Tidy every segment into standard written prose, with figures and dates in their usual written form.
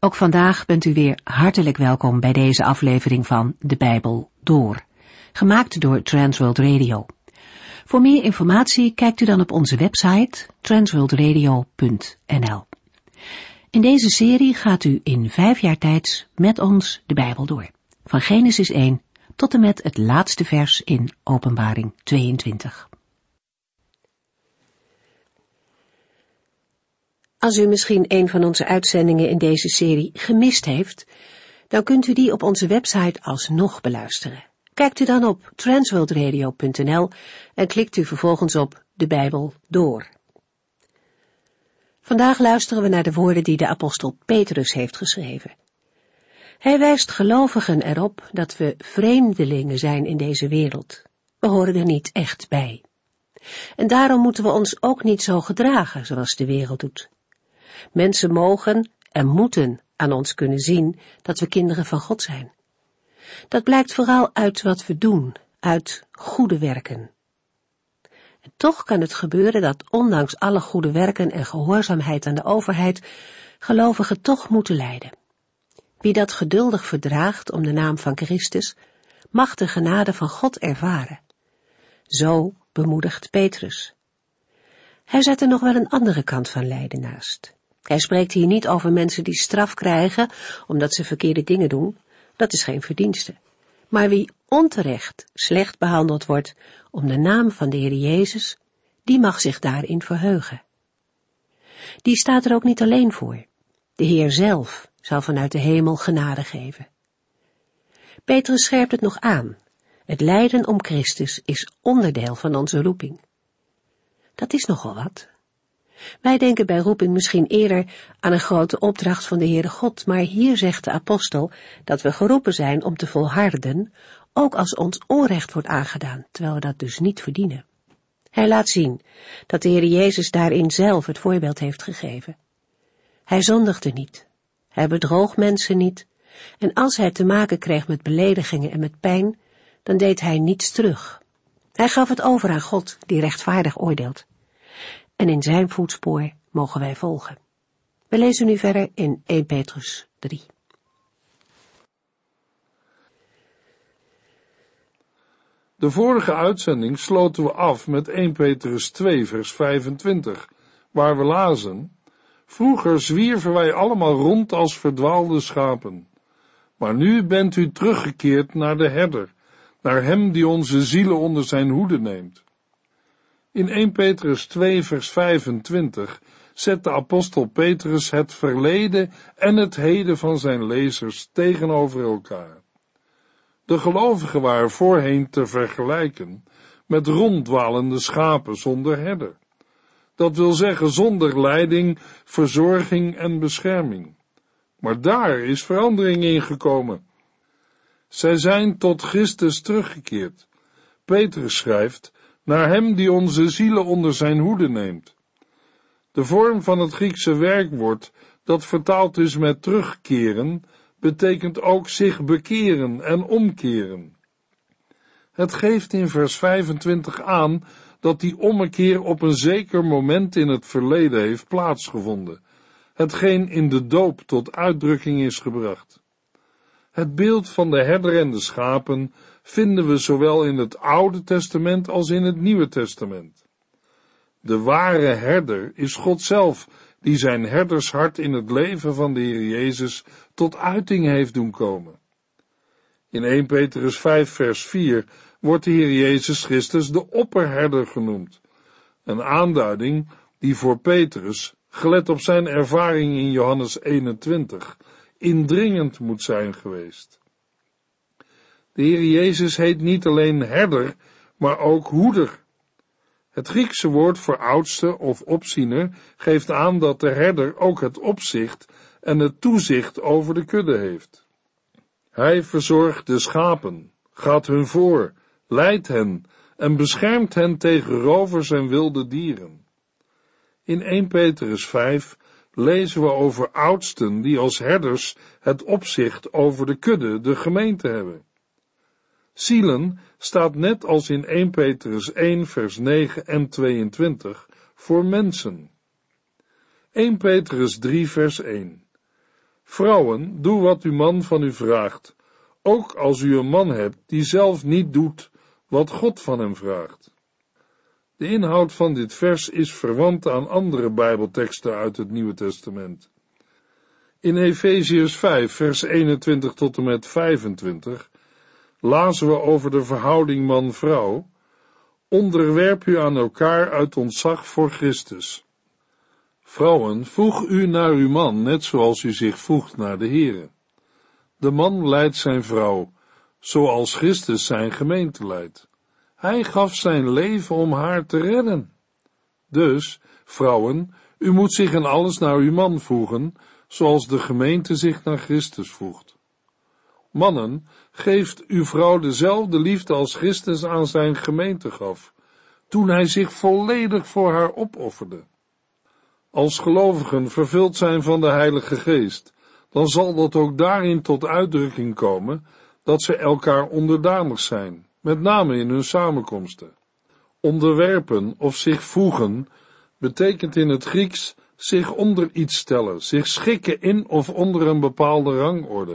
Ook vandaag bent u weer hartelijk welkom bij deze aflevering van De Bijbel Door, gemaakt door Transworld Radio. Voor meer informatie kijkt u dan op onze website transworldradio.nl. In deze serie gaat u in 5 jaar tijd met ons de Bijbel door, van Genesis 1 tot en met het laatste vers in Openbaring 22. Als u misschien een van onze uitzendingen in deze serie gemist heeft, dan kunt u die op onze website alsnog beluisteren. Kijkt u dan op transworldradio.nl en klikt u vervolgens op De Bijbel Door. Vandaag luisteren we naar de woorden die de apostel Petrus heeft geschreven. Hij wijst gelovigen erop dat we vreemdelingen zijn in deze wereld. We horen er niet echt bij. En daarom moeten we ons ook niet zo gedragen zoals de wereld doet. Mensen mogen en moeten aan ons kunnen zien dat we kinderen van God zijn. Dat blijkt vooral uit wat we doen, uit goede werken. En toch kan het gebeuren dat ondanks alle goede werken en gehoorzaamheid aan de overheid, gelovigen toch moeten lijden. Wie dat geduldig verdraagt om de naam van Christus, mag de genade van God ervaren. Zo bemoedigt Petrus. Hij zet er nog wel een andere kant van lijden naast. Hij spreekt hier niet over mensen die straf krijgen omdat ze verkeerde dingen doen. Dat is geen verdienste. Maar wie onterecht slecht behandeld wordt om de naam van de Heer Jezus, die mag zich daarin verheugen. Die staat er ook niet alleen voor. De Heer zelf zal vanuit de hemel genade geven. Petrus scherpt het nog aan. Het lijden om Christus is onderdeel van onze roeping. Dat is nogal wat. Wij denken bij roeping misschien eerder aan een grote opdracht van de Heere God, maar hier zegt de apostel dat we geroepen zijn om te volharden, ook als ons onrecht wordt aangedaan, terwijl we dat dus niet verdienen. Hij laat zien dat de Heere Jezus daarin zelf het voorbeeld heeft gegeven. Hij zondigde niet, hij bedroog mensen niet, en als hij te maken kreeg met beledigingen en met pijn, dan deed hij niets terug. Hij gaf het over aan God, die rechtvaardig oordeelt. En in zijn voetspoor mogen wij volgen. We lezen nu verder in 1 Petrus 3. De vorige uitzending sloten we af met 1 Petrus 2 vers 25, waar we lazen: Vroeger zwierven wij allemaal rond als verdwaalde schapen, maar nu bent u teruggekeerd naar de herder, naar hem die onze zielen onder zijn hoede neemt. In 1 Petrus 2 vers 25 zet de apostel Petrus het verleden en het heden van zijn lezers tegenover elkaar. De gelovigen waren voorheen te vergelijken met ronddwalende schapen zonder herder. Dat wil zeggen zonder leiding, verzorging en bescherming. Maar daar is verandering in gekomen. Zij zijn tot Christus teruggekeerd. Petrus schrijft: naar hem die onze zielen onder zijn hoede neemt. De vorm van het Griekse werkwoord, dat vertaald is met terugkeren, betekent ook zich bekeren en omkeren. Het geeft in vers 25 aan dat die ommekeer op een zeker moment in het verleden heeft plaatsgevonden, hetgeen in de doop tot uitdrukking is gebracht. Het beeld van de herder en de schapen vinden we zowel in het Oude Testament als in het Nieuwe Testament. De ware herder is God zelf, die zijn herdershart in het leven van de Heer Jezus tot uiting heeft doen komen. In 1 Petrus 5 vers 4 wordt de Heer Jezus Christus de opperherder genoemd, een aanduiding die voor Petrus, gelet op zijn ervaring in Johannes 21, indringend moet zijn geweest. De Heer Jezus heet niet alleen herder, maar ook hoeder. Het Griekse woord voor oudste of opziener geeft aan dat de herder ook het opzicht en het toezicht over de kudde heeft. Hij verzorgt de schapen, gaat hun voor, leidt hen en beschermt hen tegen rovers en wilde dieren. In 1 Petrus 5 lezen we over oudsten die als herders het opzicht over de kudde, de gemeente, hebben. Zielen staat net als in 1 Petrus 1 vers 9 en 22 voor mensen. 1 Petrus 3 vers 1. Vrouwen, doe wat uw man van u vraagt, ook als u een man hebt die zelf niet doet wat God van hem vraagt. De inhoud van dit vers is verwant aan andere Bijbelteksten uit het Nieuwe Testament. In Efeziërs 5, vers 21 tot en met 25 lazen we over de verhouding man-vrouw: onderwerp u aan elkaar uit ontzag voor Christus. Vrouwen, voeg u naar uw man, net zoals u zich voegt naar de Here. De man leidt zijn vrouw, zoals Christus zijn gemeente leidt. Hij gaf zijn leven om haar te redden. Dus, vrouwen, u moet zich in alles naar uw man voegen, zoals de gemeente zich naar Christus voegt. Mannen, geeft uw vrouw dezelfde liefde als Christus aan zijn gemeente gaf, toen hij zich volledig voor haar opofferde. Als gelovigen vervuld zijn van de Heilige Geest, dan zal dat ook daarin tot uitdrukking komen dat ze elkaar onderdanig zijn, met name in hun samenkomsten. Onderwerpen of zich voegen betekent in het Grieks zich onder iets stellen, zich schikken in of onder een bepaalde rangorde.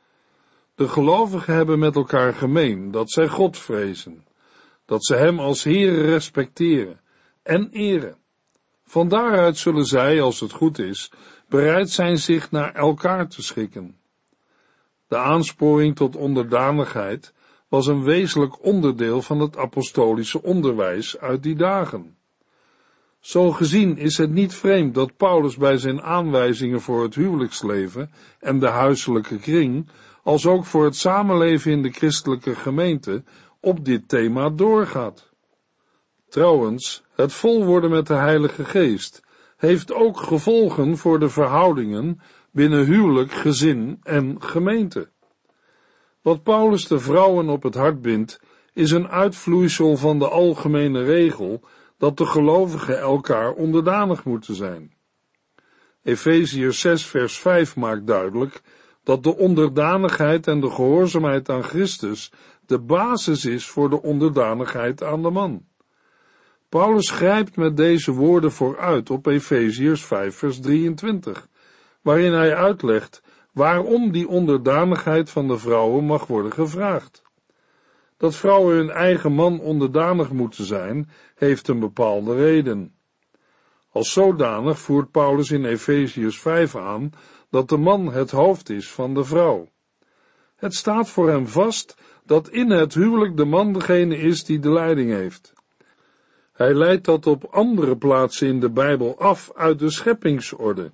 De gelovigen hebben met elkaar gemeen dat zij God vrezen, dat ze hem als Heere respecteren en eren. Van daaruit zullen zij, als het goed is, bereid zijn zich naar elkaar te schikken. De aansporing tot onderdanigheid was een wezenlijk onderdeel van het apostolische onderwijs uit die dagen. Zo gezien is het niet vreemd dat Paulus bij zijn aanwijzingen voor het huwelijksleven en de huiselijke kring, als ook voor het samenleven in de christelijke gemeente, op dit thema doorgaat. Trouwens, het vol worden met de Heilige Geest heeft ook gevolgen voor de verhoudingen binnen huwelijk, gezin en gemeente. Wat Paulus de vrouwen op het hart bindt, is een uitvloeisel van de algemene regel dat de gelovigen elkaar onderdanig moeten zijn. Efeziërs 6 vers 5 maakt duidelijk dat de onderdanigheid en de gehoorzaamheid aan Christus de basis is voor de onderdanigheid aan de man. Paulus grijpt met deze woorden vooruit op Efeziërs 5 vers 23, waarin hij uitlegt waarom die onderdanigheid van de vrouwen mag worden gevraagd. Dat vrouwen hun eigen man onderdanig moeten zijn, heeft een bepaalde reden. Als zodanig voert Paulus in Efeziërs 5 aan dat de man het hoofd is van de vrouw. Het staat voor hem vast dat in het huwelijk de man degene is die de leiding heeft. Hij leidt dat op andere plaatsen in de Bijbel af uit de scheppingsorde.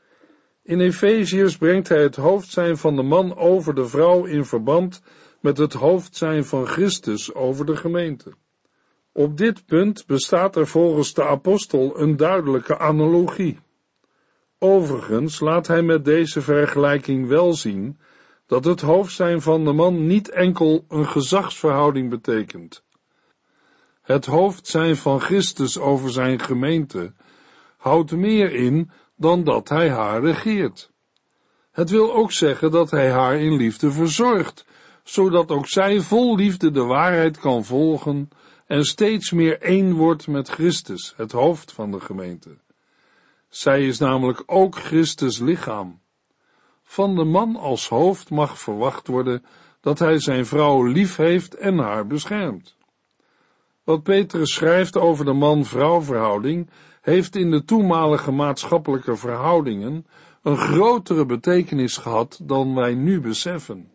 In Efeziërs brengt hij het hoofdzijn van de man over de vrouw in verband met het hoofdzijn van Christus over de gemeente. Op dit punt bestaat er volgens de apostel een duidelijke analogie. Overigens laat hij met deze vergelijking wel zien dat het hoofdzijn van de man niet enkel een gezagsverhouding betekent. Het hoofdzijn van Christus over zijn gemeente houdt meer in dan dat hij haar regeert. Het wil ook zeggen dat hij haar in liefde verzorgt, zodat ook zij vol liefde de waarheid kan volgen en steeds meer één wordt met Christus, het hoofd van de gemeente. Zij is namelijk ook Christus' lichaam. Van de man als hoofd mag verwacht worden dat hij zijn vrouw lief heeft en haar beschermt. Wat Petrus schrijft over de man-vrouw verhouding heeft in de toenmalige maatschappelijke verhoudingen een grotere betekenis gehad dan wij nu beseffen.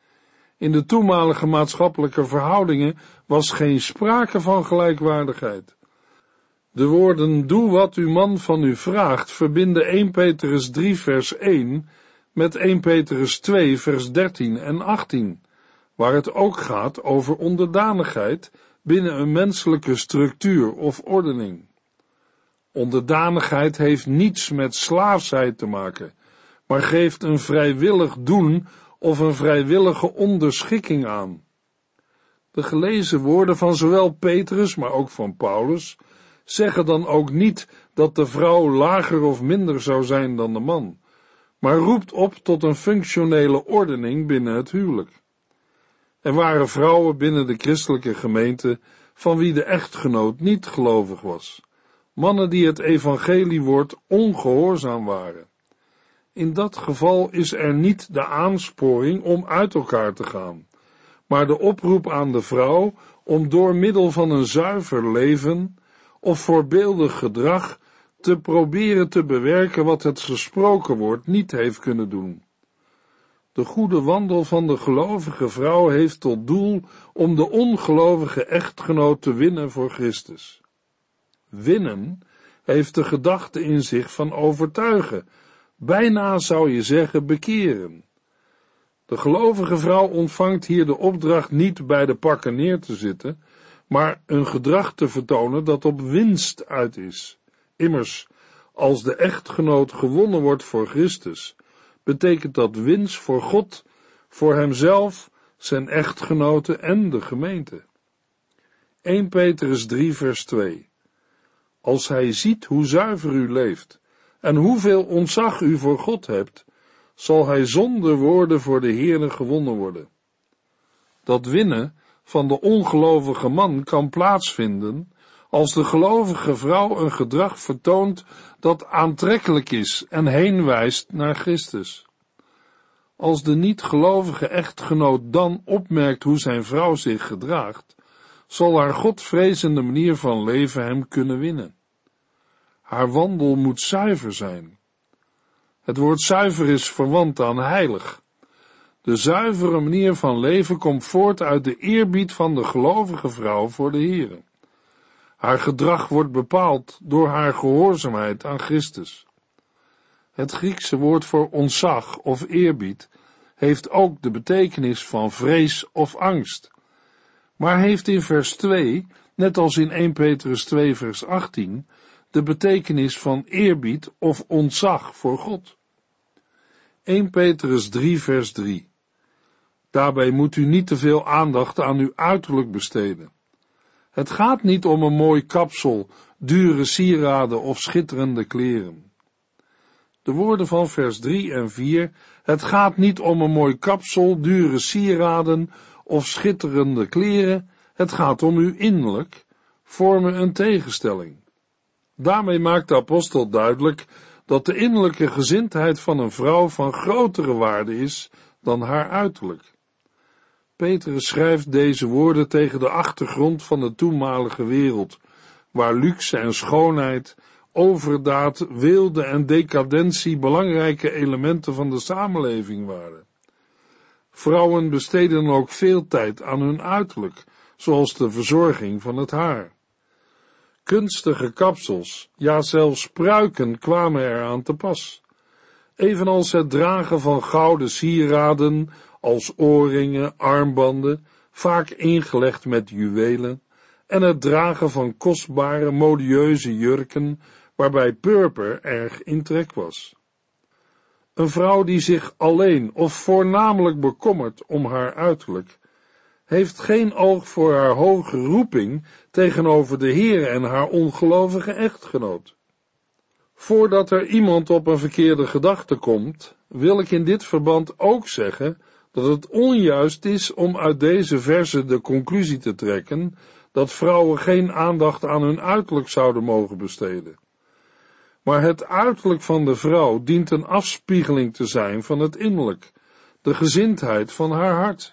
In de toenmalige maatschappelijke verhoudingen was geen sprake van gelijkwaardigheid. De woorden, doe wat uw man van u vraagt, verbinden 1 Petrus 3 vers 1 met 1 Petrus 2 vers 13 en 18, waar het ook gaat over onderdanigheid binnen een menselijke structuur of ordening. Onderdanigheid heeft niets met slaafsheid te maken, maar geeft een vrijwillig doen of een vrijwillige onderschikking aan. De gelezen woorden van zowel Petrus, maar ook van Paulus, zeggen dan ook niet dat de vrouw lager of minder zou zijn dan de man, maar roept op tot een functionele ordening binnen het huwelijk. Er waren vrouwen binnen de christelijke gemeente van wie de echtgenoot niet gelovig was, mannen die het evangeliewoord ongehoorzaam waren. In dat geval is er niet de aansporing om uit elkaar te gaan, maar de oproep aan de vrouw om door middel van een zuiver leven of voorbeeldig gedrag te proberen te bewerken wat het gesproken woord niet heeft kunnen doen. De goede wandel van de gelovige vrouw heeft tot doel om de ongelovige echtgenoot te winnen voor Christus. Winnen heeft de gedachte in zich van overtuigen, bijna zou je zeggen bekeren. De gelovige vrouw ontvangt hier de opdracht niet bij de pakken neer te zitten, maar een gedrag te vertonen dat op winst uit is. Immers, als de echtgenoot gewonnen wordt voor Christus, betekent dat winst voor God, voor hemzelf, zijn echtgenote en de gemeente. 1 Petrus 3 vers 2. Als hij ziet hoe zuiver u leeft en hoeveel ontzag u voor God hebt, zal hij zonder woorden voor de Heere gewonnen worden. Dat winnen van de ongelovige man kan plaatsvinden als de gelovige vrouw een gedrag vertoont dat aantrekkelijk is en heenwijst naar Christus. Als de niet-gelovige echtgenoot dan opmerkt hoe zijn vrouw zich gedraagt, zal haar godvrezende manier van leven hem kunnen winnen. Haar wandel moet zuiver zijn. Het woord zuiver is verwant aan heilig. De zuivere manier van leven komt voort uit de eerbied van de gelovige vrouw voor de Heere. Haar gedrag wordt bepaald door haar gehoorzaamheid aan Christus. Het Griekse woord voor ontzag of eerbied heeft ook de betekenis van vrees of angst, maar heeft in vers 2, net als in 1 Petrus 2 vers 18, de betekenis van eerbied of ontzag voor God. 1 Petrus 3 vers 3. Daarbij moet u niet te veel aandacht aan uw uiterlijk besteden. Het gaat niet om een mooi kapsel, dure sieraden of schitterende kleren. De woorden van vers 3 en 4, het gaat niet om een mooi kapsel, dure sieraden of schitterende kleren, het gaat om uw innerlijk, vormen een tegenstelling. Daarmee maakt de apostel duidelijk dat de innerlijke gezindheid van een vrouw van grotere waarde is dan haar uiterlijk. Petrus schrijft deze woorden tegen de achtergrond van de toenmalige wereld, waar luxe en schoonheid, overdaad, weelde en decadentie belangrijke elementen van de samenleving waren. Vrouwen besteden ook veel tijd aan hun uiterlijk, zoals de verzorging van het haar. Kunstige kapsels, ja zelfs pruiken kwamen eraan te pas. Evenals het dragen van gouden sieraden, als oorringen, armbanden, vaak ingelegd met juwelen, en het dragen van kostbare, modieuze jurken, waarbij purper erg in trek was. Een vrouw die zich alleen of voornamelijk bekommert om haar uiterlijk, heeft geen oog voor haar hoge roeping tegenover de Heere en haar ongelovige echtgenoot. Voordat er iemand op een verkeerde gedachte komt, wil ik in dit verband ook zeggen dat het onjuist is om uit deze verse de conclusie te trekken dat vrouwen geen aandacht aan hun uiterlijk zouden mogen besteden. Maar het uiterlijk van de vrouw dient een afspiegeling te zijn van het innerlijk, de gezindheid van haar hart.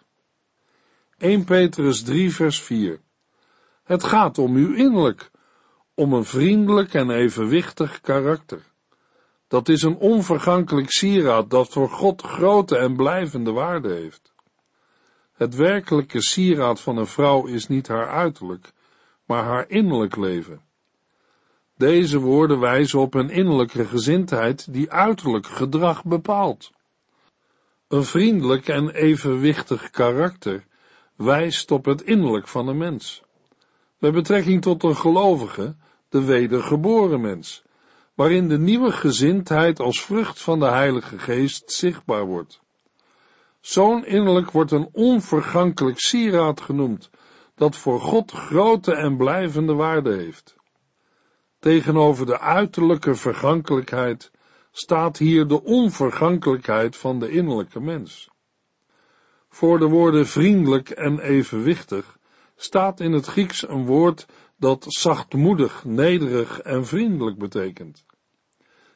1 Petrus 3 vers 4. Het gaat om uw innerlijk, om een vriendelijk en evenwichtig karakter. Dat is een onvergankelijk sieraad dat voor God grote en blijvende waarde heeft. Het werkelijke sieraad van een vrouw is niet haar uiterlijk, maar haar innerlijk leven. Deze woorden wijzen op een innerlijke gezindheid die uiterlijk gedrag bepaalt. Een vriendelijk en evenwichtig karakter wijst op het innerlijk van een mens. Met betrekking tot een gelovige, de wedergeboren mens, waarin de nieuwe gezindheid als vrucht van de Heilige Geest zichtbaar wordt. Zo'n innerlijk wordt een onvergankelijk sieraad genoemd, dat voor God grote en blijvende waarde heeft. Tegenover de uiterlijke vergankelijkheid staat hier de onvergankelijkheid van de innerlijke mens. Voor de woorden vriendelijk en evenwichtig staat in het Grieks een woord dat zachtmoedig, nederig en vriendelijk betekent.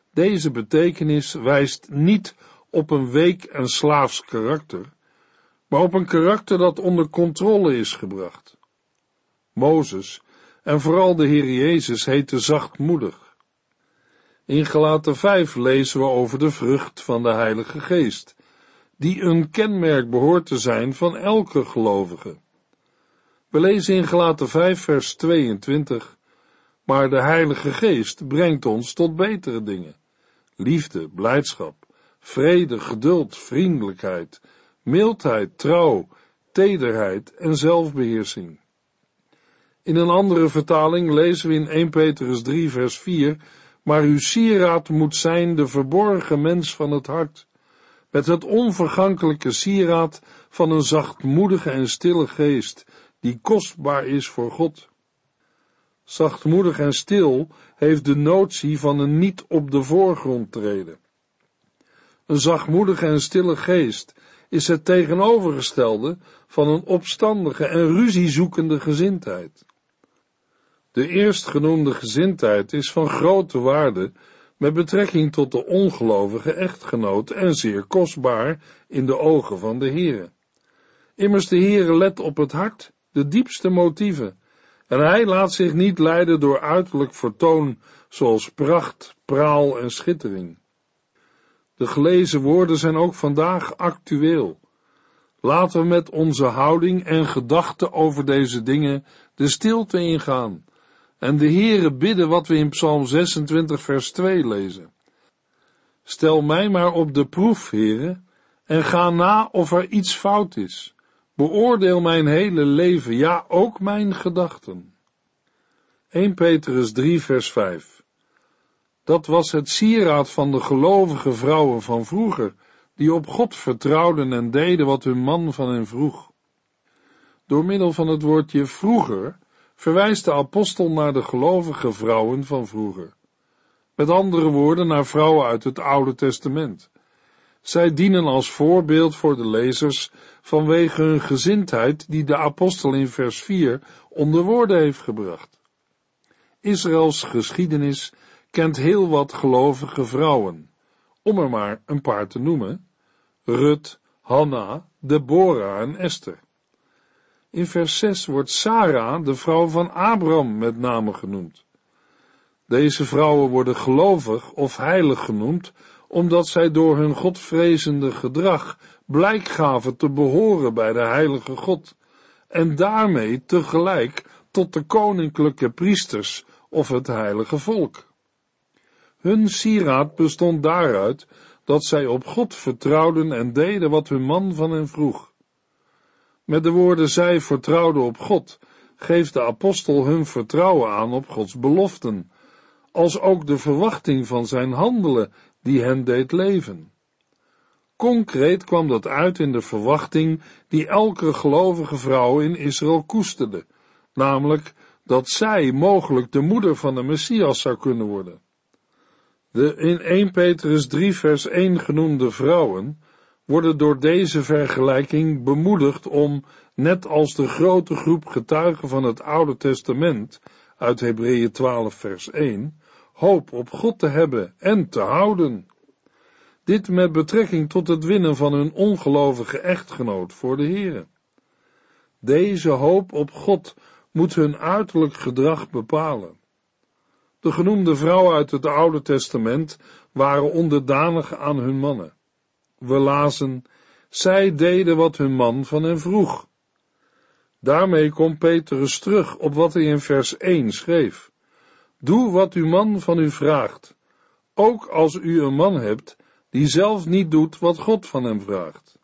Deze betekenis wijst niet op een week en slaafs karakter, maar op een karakter dat onder controle is gebracht. Mozes, en vooral de Heer Jezus, heette zachtmoedig. In Galaten 5 lezen we over de vrucht van de Heilige Geest, die een kenmerk behoort te zijn van elke gelovige. We lezen in Galaten 5 vers 22, maar de Heilige Geest brengt ons tot betere dingen. Liefde, blijdschap, vrede, geduld, vriendelijkheid, mildheid, trouw, tederheid en zelfbeheersing. In een andere vertaling lezen we in 1 Petrus 3 vers 4, maar uw sieraad moet zijn de verborgen mens van het hart, met het onvergankelijke sieraad van een zachtmoedige en stille geest, die kostbaar is voor God. Zachtmoedig en stil heeft de notie van een niet op de voorgrond treden. Een zachtmoedige en stille geest is het tegenovergestelde van een opstandige en ruziezoekende gezindheid. De eerstgenoemde gezindheid is van grote waarde met betrekking tot de ongelovige echtgenoot en zeer kostbaar in de ogen van de Heere. Immers de Heere let op het hart, de diepste motieven, en hij laat zich niet leiden door uiterlijk vertoon zoals pracht, praal en schittering. De gelezen woorden zijn ook vandaag actueel. Laten we met onze houding en gedachten over deze dingen de stilte ingaan en de Heere bidden wat we in Psalm 26 vers 2 lezen. Stel mij maar op de proef, Heere, en ga na of er iets fout is. Beoordeel mijn hele leven, ja, ook mijn gedachten. 1 Petrus 3 vers 5. Dat was het sieraad van de gelovige vrouwen van vroeger, die op God vertrouwden en deden wat hun man van hen vroeg. Door middel van het woordje vroeger verwijst de apostel naar de gelovige vrouwen van vroeger. Met andere woorden, naar vrouwen uit het Oude Testament. Zij dienen als voorbeeld voor de lezers vanwege hun gezindheid die de apostel in vers 4 onder woorden heeft gebracht. Israëls geschiedenis kent heel wat gelovige vrouwen, om er maar een paar te noemen: Rut, Hanna, Deborah en Esther. In vers 6 wordt Sara, de vrouw van Abraham, met name genoemd. Deze vrouwen worden gelovig of heilig genoemd, omdat zij door hun godvrezende gedrag blijk gaven te behoren bij de heilige God, en daarmee tegelijk tot de koninklijke priesters of het heilige volk. Hun sieraad bestond daaruit dat zij op God vertrouwden en deden wat hun man van hen vroeg. Met de woorden zij vertrouwden op God, geeft de apostel hun vertrouwen aan op Gods beloften, als ook de verwachting van zijn handelen die hen deed leven. Concreet kwam dat uit in de verwachting die elke gelovige vrouw in Israël koesterde, namelijk dat zij mogelijk de moeder van de Messias zou kunnen worden. De in 1 Petrus 3 vers 1 genoemde vrouwen worden door deze vergelijking bemoedigd om, net als de grote groep getuigen van het Oude Testament uit Hebreeën 12 vers 1, hoop op God te hebben en te houden. Dit met betrekking tot het winnen van hun ongelovige echtgenoot voor de Heere. Deze hoop op God moet hun uiterlijk gedrag bepalen. De genoemde vrouwen uit het Oude Testament waren onderdanig aan hun mannen. We lazen: zij deden wat hun man van hen vroeg. Daarmee komt Petrus terug op wat hij in vers 1 schreef. Doe wat uw man van u vraagt, ook als u een man hebt die zelf niet doet wat God van hem vraagt.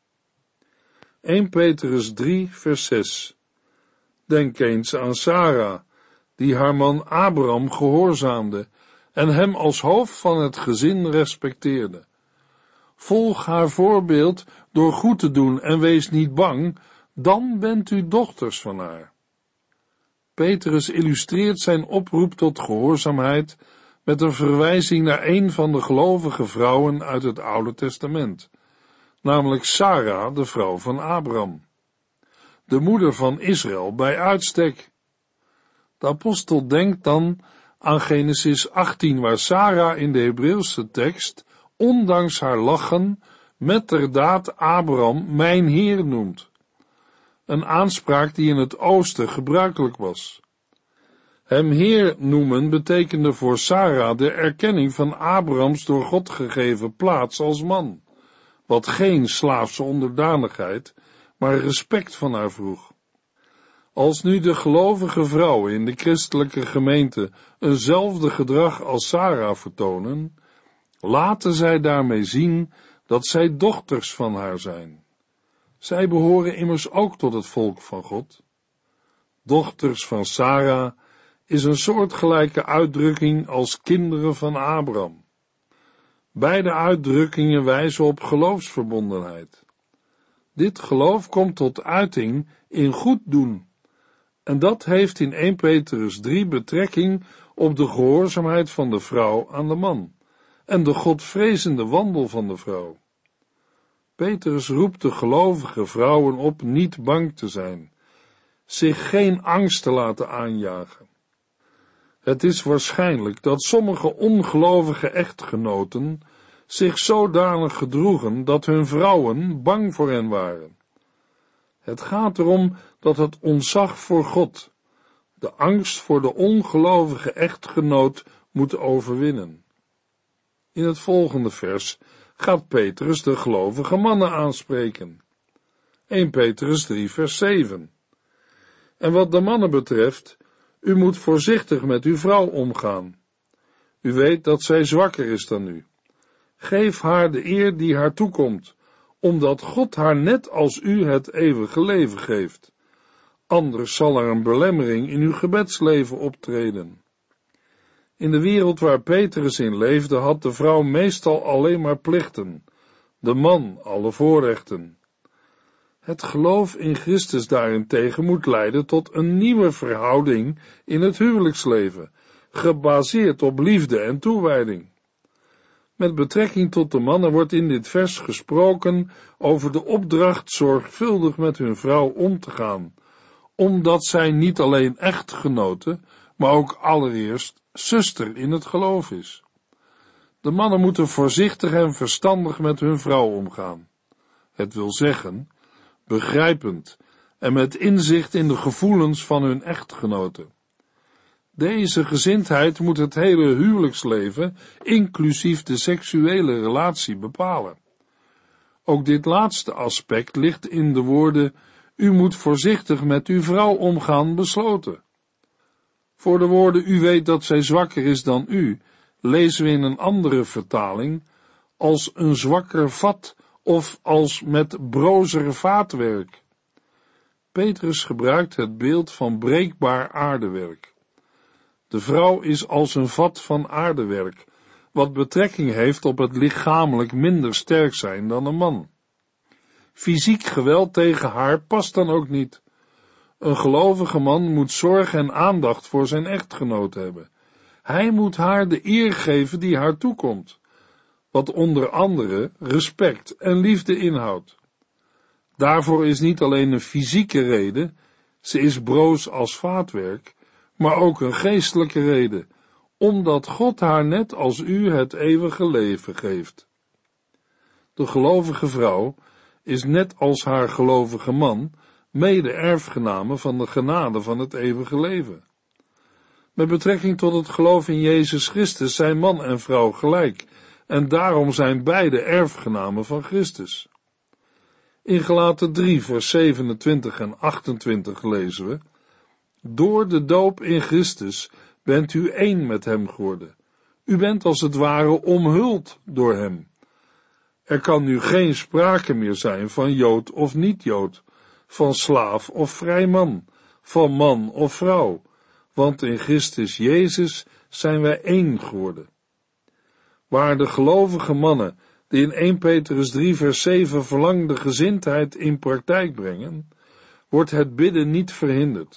1 Petrus 3 vers 6. Denk eens aan Sara, die haar man Abraham gehoorzaamde en hem als hoofd van het gezin respecteerde. Volg haar voorbeeld door goed te doen en wees niet bang, dan bent u dochters van haar. Petrus illustreert zijn oproep tot gehoorzaamheid met een verwijzing naar een van de gelovige vrouwen uit het Oude Testament, namelijk Sara, de vrouw van Abraham, de moeder van Israël bij uitstek. De apostel denkt dan aan Genesis 18, waar Sara in de Hebreeuwse tekst, ondanks haar lachen, metterdaad Abraham mijn Heer noemt. Een aanspraak die in het oosten gebruikelijk was. Hem Heer noemen betekende voor Sara de erkenning van Abrahams door God gegeven plaats als man, wat geen slaafse onderdanigheid, maar respect van haar vroeg. Als nu de gelovige vrouwen in de christelijke gemeente eenzelfde gedrag als Sara vertonen, laten zij daarmee zien dat zij dochters van haar zijn. Zij behoren immers ook tot het volk van God. Dochters van Sara is een soortgelijke uitdrukking als kinderen van Abraham. Beide uitdrukkingen wijzen op geloofsverbondenheid. Dit geloof komt tot uiting in goed doen. En dat heeft in 1 Petrus 3 betrekking op de gehoorzaamheid van de vrouw aan de man en de godvrezende wandel van de vrouw. Petrus roept de gelovige vrouwen op niet bang te zijn, zich geen angst te laten aanjagen. Het is waarschijnlijk dat sommige ongelovige echtgenoten zich zodanig gedroegen dat hun vrouwen bang voor hen waren. Het gaat erom dat het ontzag voor God, de angst voor de ongelovige echtgenoot moet overwinnen. In het volgende vers gaat Petrus de gelovige mannen aanspreken. 1 Petrus 3 vers 7. En wat de mannen betreft, u moet voorzichtig met uw vrouw omgaan. U weet dat zij zwakker is dan u. Geef haar de eer die haar toekomt, omdat God haar net als u het eeuwige leven geeft. Anders zal er een belemmering in uw gebedsleven optreden. In de wereld waar Petrus in leefde, had de vrouw meestal alleen maar plichten, de man alle voorrechten. Het geloof in Christus daarentegen moet leiden tot een nieuwe verhouding in het huwelijksleven, gebaseerd op liefde en toewijding. Met betrekking tot de mannen wordt in dit vers gesproken over de opdracht zorgvuldig met hun vrouw om te gaan, omdat zij niet alleen echtgenote, maar ook allereerst zuster in het geloof is. De mannen moeten voorzichtig en verstandig met hun vrouw omgaan. Het wil zeggen, begrijpend en met inzicht in de gevoelens van hun echtgenoten. Deze gezindheid moet het hele huwelijksleven, inclusief de seksuele relatie, bepalen. Ook dit laatste aspect ligt in de woorden, u moet voorzichtig met uw vrouw omgaan, besloten. Voor de woorden, u weet dat zij zwakker is dan u, lezen we in een andere vertaling, als een zwakker vat of als met brozer vaatwerk. Petrus gebruikt het beeld van breekbaar aardewerk. De vrouw is als een vat van aardewerk, wat betrekking heeft op het lichamelijk minder sterk zijn dan een man. Fysiek geweld tegen haar past dan ook niet. Een gelovige man moet zorg en aandacht voor zijn echtgenoot hebben. Hij moet haar de eer geven die haar toekomt, wat onder andere respect en liefde inhoudt. Daarvoor is niet alleen een fysieke reden, ze is broos als vaatwerk, maar ook een geestelijke reden, omdat God haar net als u het eeuwige leven geeft. De gelovige vrouw is net als haar gelovige man mede-erfgename van de genade van het eeuwige leven. Met betrekking tot het geloof in Jezus Christus zijn man en vrouw gelijk, en daarom zijn beide erfgenamen van Christus. In Galaten 3 vers 27 en 28 lezen we, door de doop in Christus bent u één met hem geworden. U bent als het ware omhuld door hem. Er kan nu geen sprake meer zijn van Jood of niet-Jood, van slaaf of vrij man of vrouw, want in Christus Jezus zijn wij één geworden. Waar de gelovige mannen, die in 1 Petrus 3 vers 7 verlangde gezindheid in praktijk brengen, wordt het bidden niet verhinderd.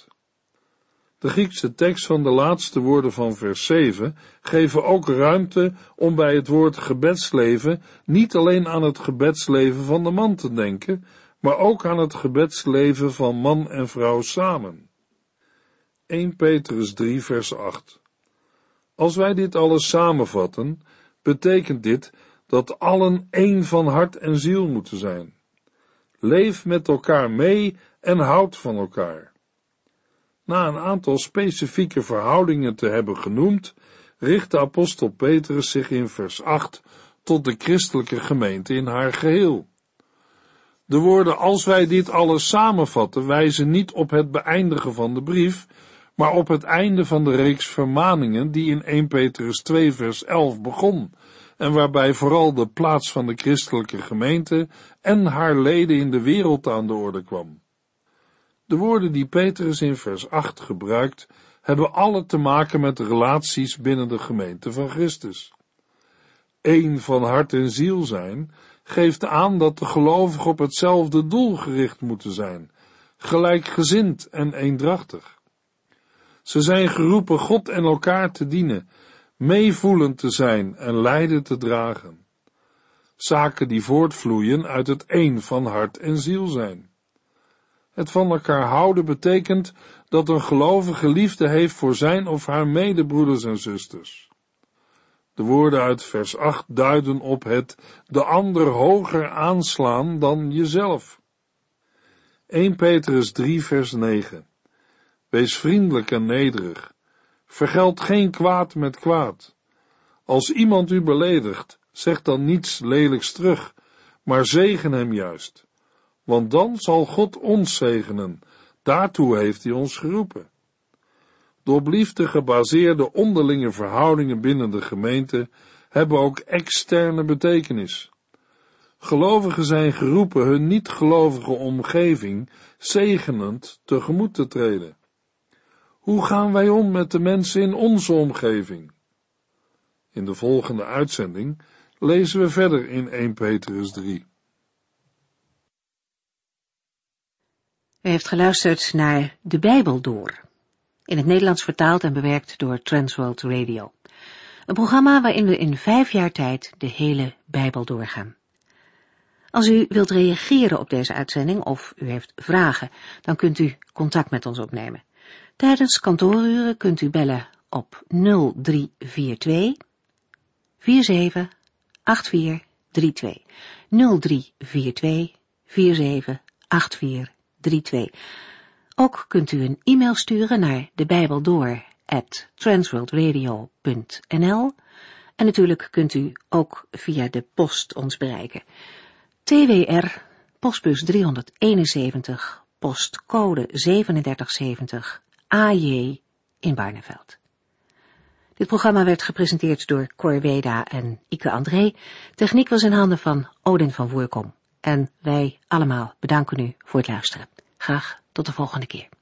De Griekse tekst van de laatste woorden van vers 7 geven ook ruimte om bij het woord gebedsleven niet alleen aan het gebedsleven van de man te denken, maar ook aan het gebedsleven van man en vrouw samen. 1 Petrus 3 vers 8. Als wij dit alles samenvatten, betekent dit dat allen één van hart en ziel moeten zijn. Leef met elkaar mee en houd van elkaar. Na een aantal specifieke verhoudingen te hebben genoemd, richt de apostel Petrus zich in vers 8 tot de christelijke gemeente in haar geheel. De woorden als wij dit alles samenvatten wijzen niet op het beëindigen van de brief, maar op het einde van de reeks vermaningen die in 1 Petrus 2 vers 11 begon en waarbij vooral de plaats van de christelijke gemeente en haar leden in de wereld aan de orde kwam. De woorden die Petrus in vers 8 gebruikt, hebben alle te maken met de relaties binnen de gemeente van Christus. Eén van hart en ziel zijn, geeft aan dat de gelovigen op hetzelfde doel gericht moeten zijn, gelijkgezind en eendrachtig. Ze zijn geroepen God en elkaar te dienen, meevoelend te zijn en lijden te dragen. Zaken die voortvloeien uit het één van hart en ziel zijn. Het van elkaar houden betekent dat een gelovige liefde heeft voor zijn of haar medebroeders en zusters. De woorden uit vers 8 duiden op het de ander hoger aanslaan dan jezelf. 1 Petrus 3 vers 9. Wees vriendelijk en nederig. Vergeld geen kwaad met kwaad. Als iemand u beledigt, zeg dan niets lelijks terug, maar zegen hem juist. Want dan zal God ons zegenen. Daartoe heeft hij ons geroepen. De op liefde gebaseerde onderlinge verhoudingen binnen de gemeente hebben ook externe betekenis. Gelovigen zijn geroepen hun niet-gelovige omgeving zegenend tegemoet te treden. Hoe gaan wij om met de mensen in onze omgeving? In de volgende uitzending lezen we verder in 1 Petrus 3. U heeft geluisterd naar De Bijbel Door, in het Nederlands vertaald en bewerkt door Transworld Radio. Een programma waarin we in 5 jaar tijd de hele Bijbel doorgaan. Als u wilt reageren op deze uitzending of u heeft vragen, dan kunt u contact met ons opnemen. Tijdens kantooruren kunt u bellen op 0342 478432. 0342 478432. Ook kunt u een e-mail sturen naar debijbeldoor@transworldradio.nl en natuurlijk kunt u ook via de post ons bereiken. TWR, postbus 371, postcode 3770, AJ in Barneveld. Dit programma werd gepresenteerd door Cor Weda en Ike André. Techniek was in handen van Odin van Voerkom. En wij allemaal bedanken u voor het luisteren. Graag tot de volgende keer.